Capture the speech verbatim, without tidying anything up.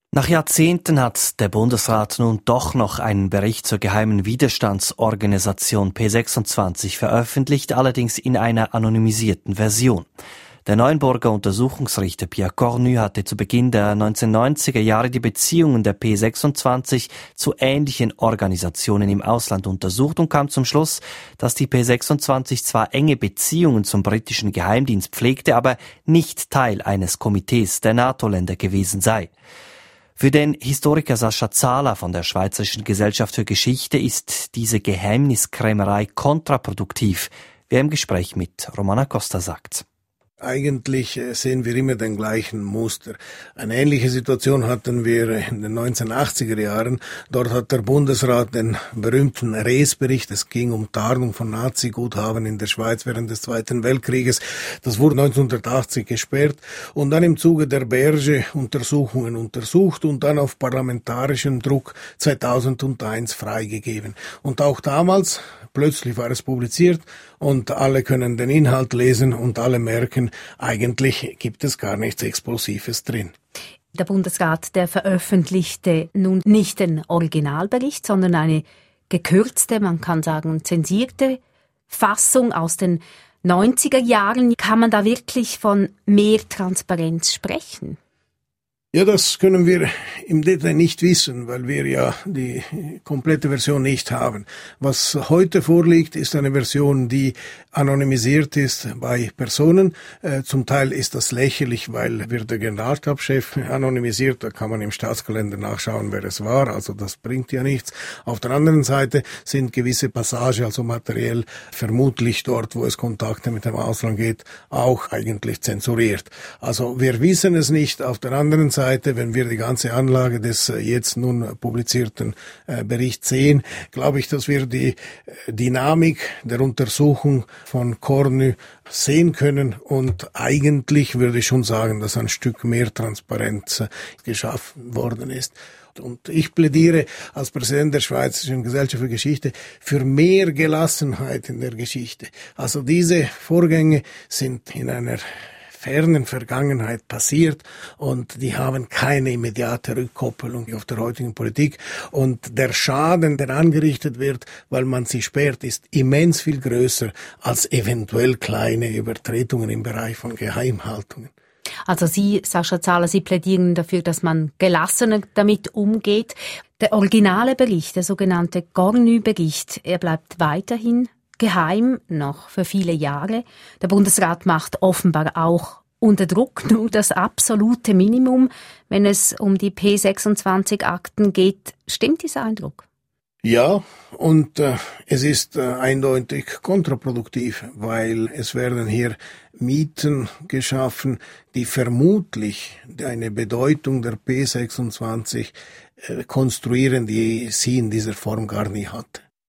Nach Jahrzehnten hat der Bundesrat nun doch noch einen Bericht zur geheimen Widerstandsorganisation P sechsundzwanzig veröffentlicht, allerdings in einer anonymisierten Version. Der Neuenburger Untersuchungsrichter Pierre Cornu hatte zu Beginn der neunzehnhundertneunziger Jahre die Beziehungen der P sechsundzwanzig zu ähnlichen Organisationen im Ausland untersucht und kam zum Schluss, dass die P sechsundzwanzig zwar enge Beziehungen zum britischen Geheimdienst pflegte, aber nicht Teil eines Komitees der NATO-Länder gewesen sei. Für den Historiker Sascha Zahler von der Schweizerischen Gesellschaft für Geschichte ist diese Geheimniskrämerei kontraproduktiv, wie er im Gespräch mit Romana Costa sagt. Eigentlich sehen wir immer den gleichen Muster. Eine ähnliche Situation hatten wir in den neunzehnhundertachtziger Jahren. Dort hat der Bundesrat den berühmten Rees-Bericht, es ging um Tarnung von Nazi-Guthaben in der Schweiz während des Zweiten Weltkrieges. Das wurde neunzehnhundertachtzig gesperrt und dann im Zuge der Berge-Untersuchungen untersucht und dann auf parlamentarischem Druck zweitausendeins freigegeben. Und auch damals, plötzlich war es publiziert und alle können den Inhalt lesen und alle merken, eigentlich gibt es gar nichts Explosives drin. Der Bundesrat, der veröffentlichte nun nicht den Originalbericht, sondern eine gekürzte, man kann sagen zensierte Fassung aus den neunziger Jahren. Kann man da wirklich von mehr Transparenz sprechen? Ja, das können wir im Detail nicht wissen, weil wir ja die komplette Version nicht haben. Was heute vorliegt, ist eine Version, die anonymisiert ist bei Personen. Äh, zum Teil ist das lächerlich, weil wird der Generalstabschef anonymisiert. Da kann man im Staatskalender nachschauen, wer es war. Also das bringt ja nichts. Auf der anderen Seite sind gewisse Passagen, also materiell vermutlich dort, wo es Kontakte mit dem Ausland geht, auch eigentlich zensuriert. Also wir wissen es nicht. Auf der anderen Seite Seite, wenn wir die ganze Anlage des jetzt nun publizierten äh, Berichts sehen, glaube ich, dass wir die äh, Dynamik der Untersuchung von Cornu sehen können und eigentlich würde ich schon sagen, dass ein Stück mehr Transparenz äh, geschaffen worden ist. Und ich plädiere als Präsident der Schweizerischen Gesellschaft für Geschichte für mehr Gelassenheit in der Geschichte. Also diese Vorgänge sind in einer fernen Vergangenheit passiert und die haben keine immediate Rückkoppelung auf der heutigen Politik. Und der Schaden, der angerichtet wird, weil man sie sperrt, ist immens viel größer als eventuell kleine Übertretungen im Bereich von Geheimhaltungen. Also Sie, Sascha Zahler, Sie plädieren dafür, dass man gelassener damit umgeht. Der originale Bericht, der sogenannte Cornu-Bericht, er bleibt weiterhin geheim, noch für viele Jahre. Der Bundesrat macht offenbar auch unter Druck nur das absolute Minimum, wenn es um die P sechsundzwanzig Akten geht. Stimmt dieser Eindruck? Ja, und äh, es ist äh, eindeutig kontraproduktiv, weil es werden hier Mieten geschaffen, die vermutlich eine Bedeutung der P sechsundzwanzig äh, konstruieren, die sie in dieser Form gar nie hatte.